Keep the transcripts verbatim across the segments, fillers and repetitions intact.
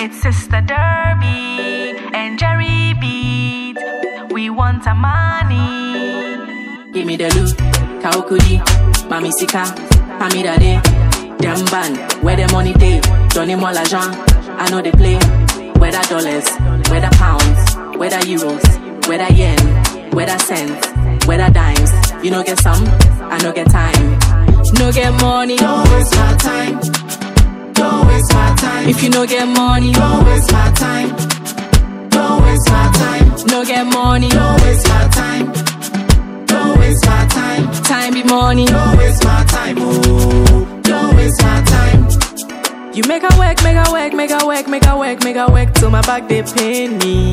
It's Sister Derby and Jerry Beat. We want a money. Give me the loot, Kaokudi, Mami Sika, Hamida De, Dem Band, where the money day, Johnny Molajan, I know they play. Whether dollars, whether pounds, whether euros, whether yen, whether cents, whether dimes. You know get some, I know get time. No get money, don't waste my time. Don't waste my time. If you no get money, don't waste my time. Don't waste my time. No get money, don't waste my time. Don't waste my time. Time be money. Don't waste my time. Oh, don't waste my time. You make a work, make a work, make a work, make a work, make a work till my back they pain me.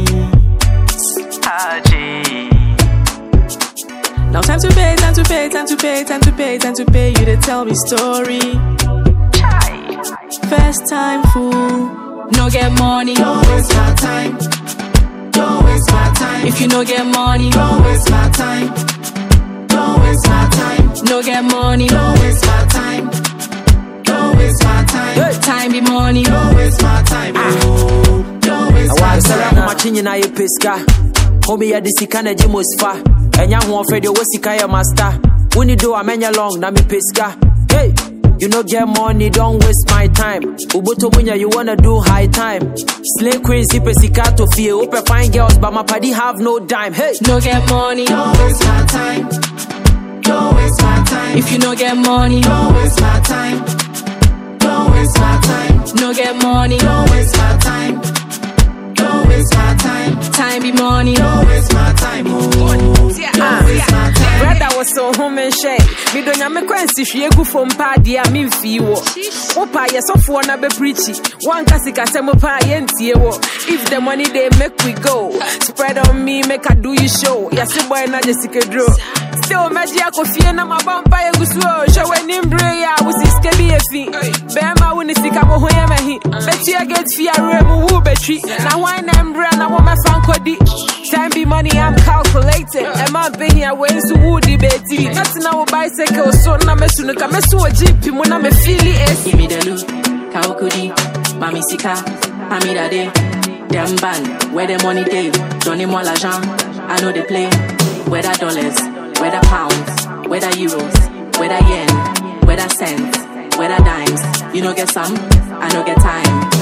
Haji. Now time to pay, time to pay, time to pay, time to pay, time to pay you to tell me story. Chai. First time fool, no get money. Don't waste my time. Don't waste my time. If you no get money, don't waste my time. Don't waste my time. No get money, don't waste my time. Don't waste my time. Hey. Time be money. Don't waste my time. Oh, don't waste my time. I'm watching na ye pesca. Homie ya disika na jimos fa. Enya ho ofede wo sika ya master. When you do a menya long na me pesca. Hey, you no get money, don't waste my time. Ubuto munya you wanna do high time. Slay queens si pesika to feel. Open fine girls but my party have no dime. Hey, no get money, don't waste my time. Don't waste my time. If you no get money, don't waste my time. Don't waste my time. No get money, don't waste my time. Don't waste my time. Time be money. Don't waste my time. Oh, don't waste my time. Brother was so home and shake. Me don't ya me kwensi shie gu from party a me fi wo. Opa ye so for na be preachy. One kasika se mo pa ye ntie wo. If the money they make we go. Spread on me make I do you show. Ya se boy na Jessica draw. Still meji akofie na mabampa ye gusuo. Show when imbre ya wo siske bi efi. Bema wo ni sika bo ho ye mehi. Beti ya get fi aremu wo betri. Na why na imbre na wo me fankodi. Time be money I'm calculating. Am I be here when so woody betty. Nothing now bicycle so na me sunu ka me so jeep mo na me feel it. Give me the loot, Kaokudi, Mami Sika, Hamida De, Dem Band, where the money day, Johnny Molajan, I know they play. Whether dollars, whether pounds, whether euros, whether yen, whether cents, whether dimes. You know get some, I know get time.